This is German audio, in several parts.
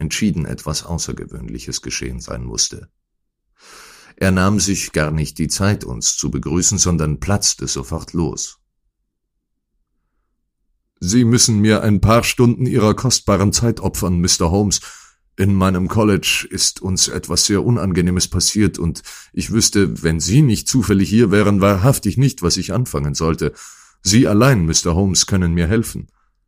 entschieden etwas Außergewöhnliches geschehen sein musste. Er nahm sich gar nicht die Zeit, uns zu begrüßen, sondern platzte sofort los. »Sie müssen mir ein paar Stunden Ihrer kostbaren Zeit opfern, Mr. Holmes. In meinem College ist uns etwas sehr Unangenehmes passiert, und ich wüsste, wenn Sie nicht zufällig hier wären, wahrhaftig nicht, was ich anfangen sollte. Sie allein, Mr. Holmes, können mir helfen.«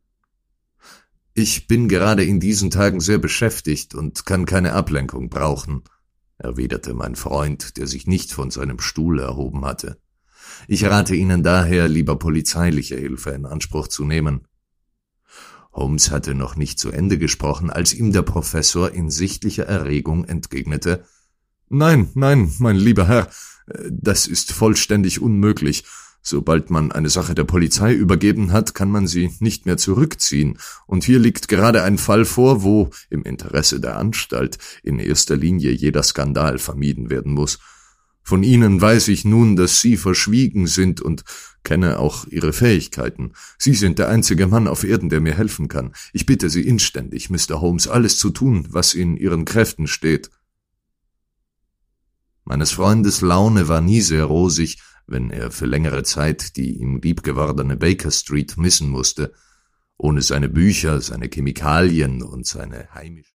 »Ich bin gerade in diesen Tagen sehr beschäftigt und kann keine Ablenkung brauchen«, erwiderte mein Freund, der sich nicht von seinem Stuhl erhoben hatte. »Ich rate Ihnen daher, lieber polizeiliche Hilfe in Anspruch zu nehmen.« Holmes hatte noch nicht zu Ende gesprochen, als ihm der Professor in sichtlicher Erregung entgegnete: »Nein, mein lieber Herr, das ist vollständig unmöglich. Sobald man eine Sache der Polizei übergeben hat, kann man sie nicht mehr zurückziehen, und hier liegt gerade ein Fall vor, wo, im Interesse der Anstalt, in erster Linie jeder Skandal vermieden werden muss. Von Ihnen weiß ich nun, dass Sie verschwiegen sind, und kenne auch Ihre Fähigkeiten. Sie sind der einzige Mann auf Erden, der mir helfen kann. Ich bitte Sie inständig, Mr. Holmes, alles zu tun, was in Ihren Kräften steht.« Meines Freundes Laune war nie sehr rosig, wenn er für längere Zeit die ihm liebgewordene Baker Street missen musste. Ohne seine Bücher, seine Chemikalien und seine heimischen